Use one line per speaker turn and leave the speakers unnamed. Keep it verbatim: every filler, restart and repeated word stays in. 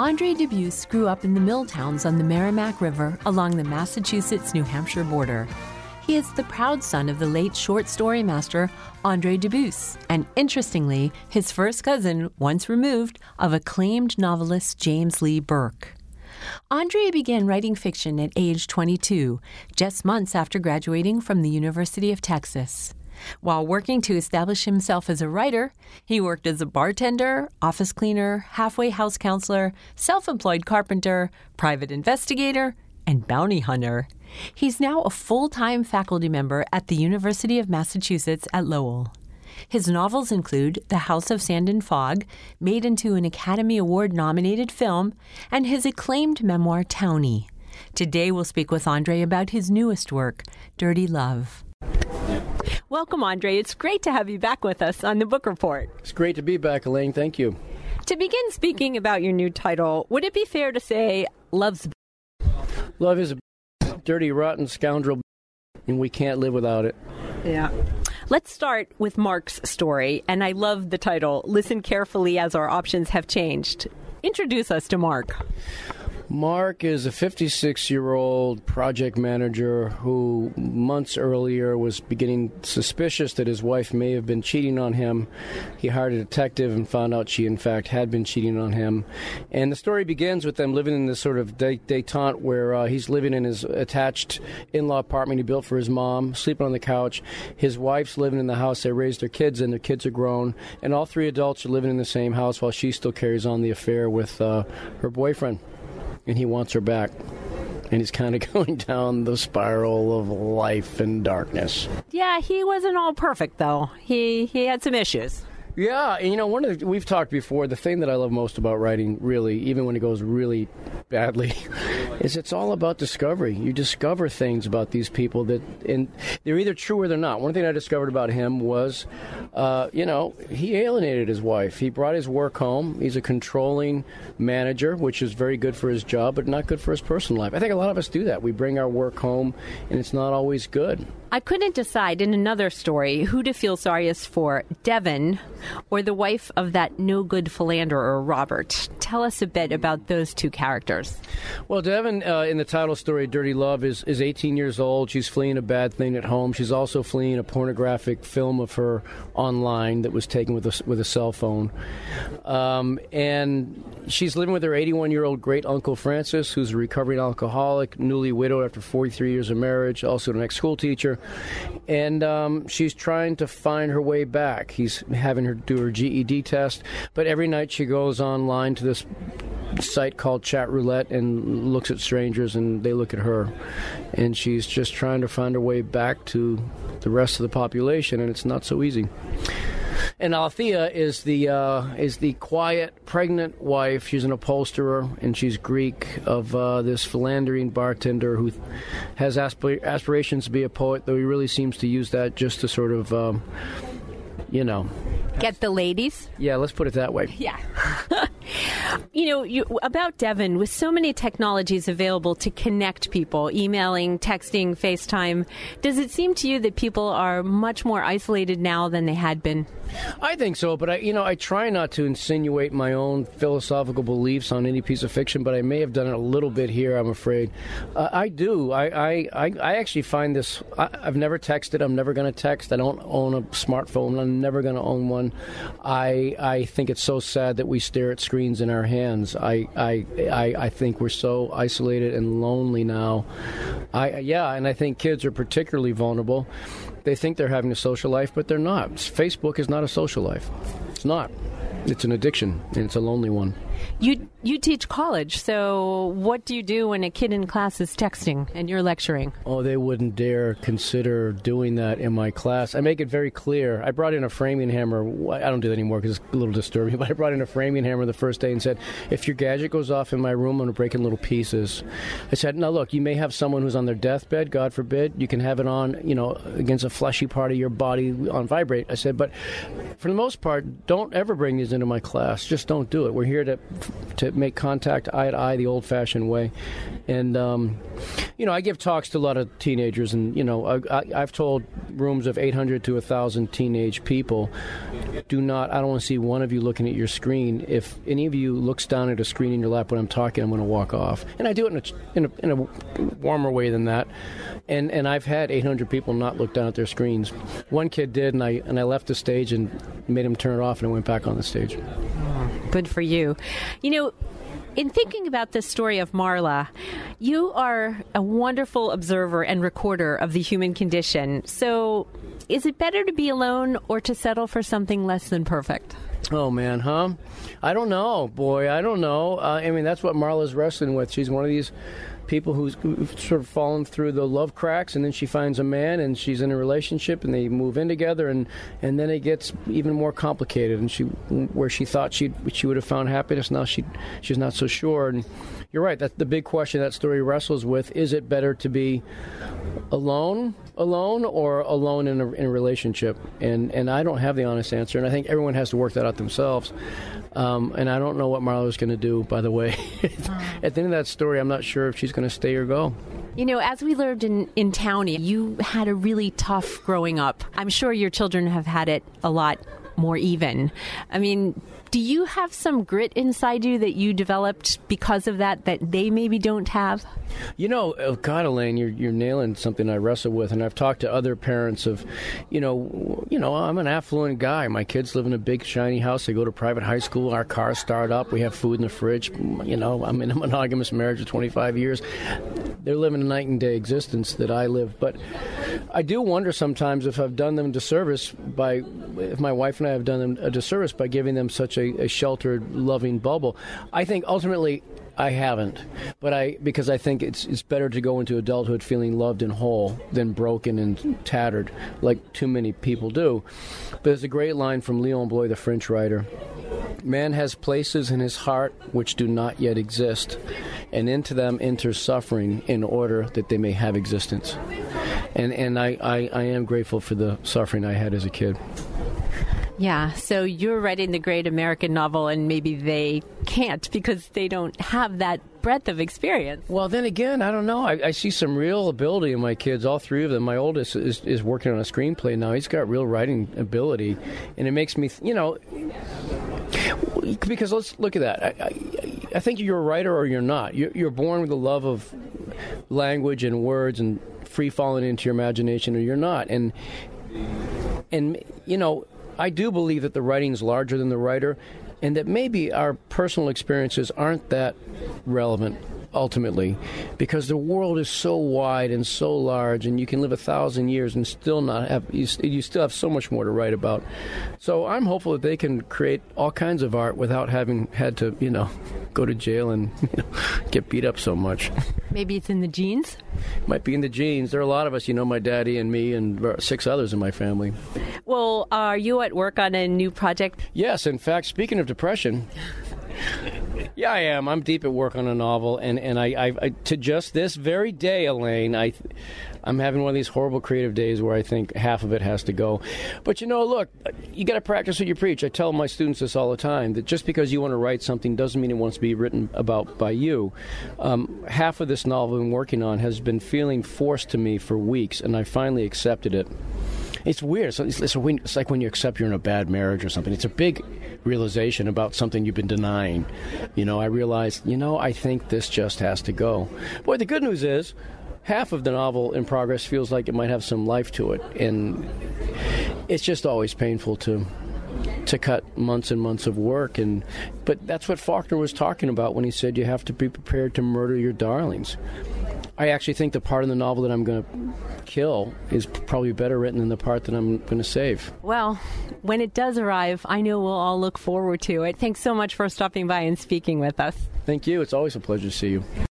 Andre Dubus grew up in the mill towns on the Merrimack River along the Massachusetts-New Hampshire border. He is the proud son of the late short story master Andre Dubus, and interestingly, his first cousin, once removed, of acclaimed novelist James Lee Burke. Andre began writing fiction at age twenty-two, just months after graduating from the University of Texas. While working to establish himself as a writer, he worked as a bartender, office cleaner, halfway house counselor, self-employed carpenter, private investigator, and bounty hunter. He's now a full-time faculty member at the University of Massachusetts at Lowell. His novels include The House of Sand and Fog, made into an Academy Award-nominated film, and his acclaimed memoir, Townie. Today we'll speak with Andre about his newest work, Dirty Love. Welcome, Andre. It's great to have you back with us on the Book Report.
It's great to be back, Elaine. Thank you.
To begin speaking about your new title, would it be fair to say Love's
Love is a dirty, rotten scoundrel, and we can't live without it.
Yeah. Let's start with Mark's story, and I love the title, Listen Carefully as Our Options Have Changed. Introduce us to Mark.
Mark is a fifty-six-year-old project manager who months earlier was beginning suspicious that his wife may have been cheating on him. He hired a detective and found out she, in fact, had been cheating on him. And the story begins with them living in this sort of detente where uh, he's living in his attached in-law apartment he built for his mom, sleeping on the couch. His wife's living in the house they raised their kids in. Their kids are grown. And all three adults are living in the same house while she still carries on the affair with uh, her boyfriend. And he wants her back. And he's kind of going down the spiral of life and darkness.
Yeah, he wasn't all perfect, though. He he had some issues.
Yeah, and you know, one of the, we've talked before, the thing that I love most about writing, really, even when it goes really badly, is it's all about discovery. You discover things about these people that, and they're either true or they're not. One thing I discovered about him was, uh, you know, he alienated his wife. He brought his work home. He's a controlling manager, which is very good for his job, but not good for his personal life. I think a lot of us do that. We bring our work home, and it's not always good.
I couldn't decide in another story who to feel sorriest for, Devon or the wife of that no-good philanderer, Robert. Tell us a bit about those two characters.
Well, Devon, uh, in the title story, Dirty Love, is, is eighteen years old. She's fleeing a bad thing at home. She's also fleeing a pornographic film of her online that was taken with a, with a cell phone. Um, and she's living with her eighty-one-year-old great-uncle Francis, who's a recovering alcoholic, newly widowed after forty-three years of marriage, also an ex-school teacher. And um, she's trying to find her way back. He's having her do her G E D test, but every night she goes online to this site called Chat Roulette and looks at strangers, and they look at her. And she's just trying to find her way back to the rest of the population, and it's not so easy. And Althea is the uh, is the quiet, pregnant wife. She's an upholsterer, and she's Greek, of uh, this philandering bartender who has aspir- aspirations to be a poet, though he really seems to use that just to sort of, um, you know...
Get the ladies?
Yeah, let's put it that way.
Yeah. You know, you, about Devon, with so many technologies available to connect people, emailing, texting, FaceTime, does it seem to you that people are much more isolated now than they had been?
I think so, but I, you know, I try not to insinuate my own philosophical beliefs on any piece of fiction, but I may have done it a little bit here, I'm afraid. Uh, I do. I, I, I, I actually find this, I, I've never texted, I'm never going to text, I don't own a smartphone, I'm never going to own one. I, I think it's so sad that we stare at screens in our hands. I, I, I, I think we're so isolated and lonely now. I, yeah, and I think kids are particularly vulnerable. They think they're having a social life, but they're not. Facebook is not a social life. It's not. It's an addiction, and it's a lonely one.
You you teach college, so what do you do when a kid in class is texting and you're lecturing?
Oh, they wouldn't dare consider doing that in my class. I make it very clear. I brought in a framing hammer. I don't do that anymore because it's a little disturbing, but I brought in a framing hammer the first day and said, if your gadget goes off in my room, I'm going to break it in little pieces. I said, now look, you may have someone who's on their deathbed, God forbid. You can have it on, you know, against a fleshy part of your body on vibrate. I said, but for the most part, don't ever bring these into my class. Just don't do it. We're here to to make contact eye to eye the old-fashioned way. And, um, you know, I give talks to a lot of teenagers, and, you know, I, I, I've told rooms of eight hundred to one thousand teenage people, do not, I don't want to see one of you looking at your screen. If any of you looks down at a screen in your lap when I'm talking, I'm going to walk off. And I do it in a, in a, in a warmer way than that. And and I've had eight hundred people not look down at their screens. One kid did, and I and I left the stage and made him turn it off, and I went back on the stage.
Good for you. You know, in thinking about this story of Marla, you are a wonderful observer and recorder of the human condition. So is it better to be alone or to settle for something less than perfect?
Oh, man, huh? I don't know, boy. I don't know. Uh, I mean, that's what Marla's wrestling with. She's one of these people who's, who've sort of fallen through the love cracks, and then she finds a man, and she's in a relationship, and they move in together, and, and then it gets even more complicated. And she, where she thought she she would have found happiness, now she she's not so sure. And you're right. That's the big question that story wrestles with. Is it better to be alone, alone, or alone in a, in a relationship? And and I don't have the honest answer, and I think everyone has to work that out themselves. Um, and I don't know what Marla's going to do, by the way. At the end of that story, I'm not sure if she's going to stay or go.
You know, as we learned in, in Townie, you had a really tough growing up. I'm sure your children have had it a lot more even. I mean, do you have some grit inside you that you developed because of that, that they maybe don't have?
You know, oh God, Elaine, you're you're nailing something I wrestle with, and I've talked to other parents of, you know, you know, I'm an affluent guy. My kids live in a big, shiny house. They go to private high school. Our cars start up. We have food in the fridge. You know, I'm in a monogamous marriage for twenty-five years. They're living a night and day existence that I live. But I do wonder sometimes if I've done them a disservice by, if my wife and I have done them a disservice by giving them such a, a sheltered, loving bubble. I think ultimately I haven't, but I because I think it's it's better to go into adulthood feeling loved and whole than broken and tattered, like too many people do. But there's a great line from Leon Bloy, the French writer. Man has places in his heart which do not yet exist, and into them enters suffering in order that they may have existence. And and I, I, I am grateful for the suffering I had as a kid.
Yeah, so you're writing the great American novel, and maybe they can't because they don't have that breadth of experience.
Well, then again, I don't know. I, I see some real ability in my kids, all three of them. My oldest is, is working on a screenplay now. He's got real writing ability, and it makes me, you know, because let's look at that. I, I, I think you're a writer or you're not. You're, you're born with a love of language and words and free falling into your imagination, or you're not. And, and you know, I do believe that the writing is larger than the writer, and that maybe our personal experiences aren't that relevant ultimately, because the world is so wide and so large, and you can live a thousand years and still not have, you, you still have so much more to write about. So I'm hopeful that they can create all kinds of art without having had to, you know, go to jail and you know, get beat up so much.
Maybe it's in the genes?
Might be in the genes. There are a lot of us, you know, my daddy and me and six others in my family.
Well, are you at work on a new project?
Yes. In fact, speaking of depression, yeah, I am. I'm deep at work on a novel, and, and I, I, I to just this very day, Elaine, I, I'm having one of these horrible creative days where I think half of it has to go. But, you know, look, you got to practice what you preach. I tell my students this all the time, that just because you want to write something doesn't mean it wants to be written about by you. Um, half of this novel I've been working on has been feeling forced to me for weeks, and I finally accepted it. It's weird. It's, it's, it's, when, it's like when you accept you're in a bad marriage or something. It's a big realization about something you've been denying. You know, I realized, you know, I think this just has to go. Boy, the good news is half of the novel in progress feels like it might have some life to it. And it's just always painful to to cut months and months of work. And but that's what Faulkner was talking about when he said you have to be prepared to murder your darlings. I actually think the part of the novel that I'm going to kill is probably better written than the part that I'm going to save.
Well, when it does arrive, I know we'll all look forward to it. Thanks so much for stopping by and speaking with us.
Thank you. It's always a pleasure to see you.